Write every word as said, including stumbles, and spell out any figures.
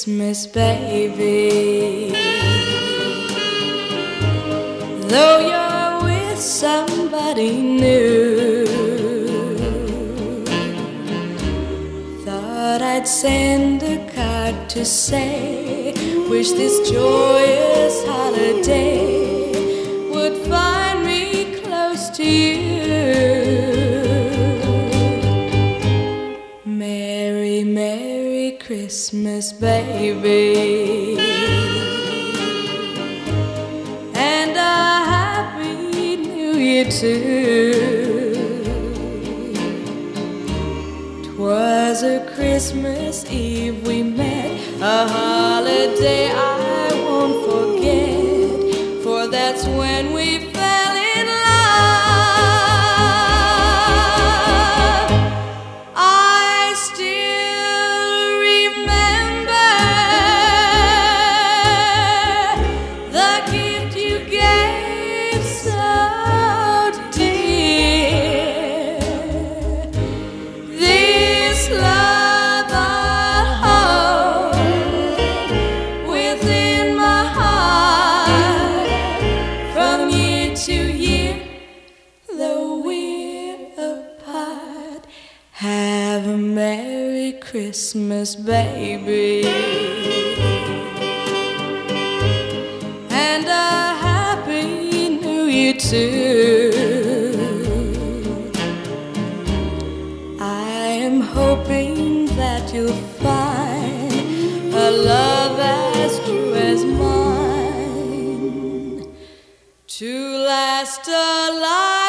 Christmas, baby. Though you're with somebody new, thought I'd send a card to say, wish this joyous holiday would find me close to you. Merry, Merry Christmas, baby, and a Happy New Year too. 'Twas a Christmas Eve we met, a holiday I won't forget, for that's when we fell in love. I still remember the gift you gave so dear. This love I'll hold within my heart from year to year, though we're apart. Have a Merry Christmas, baby, and a Happy New Year too. I am hoping that you'll find a love as true as mine to last a life.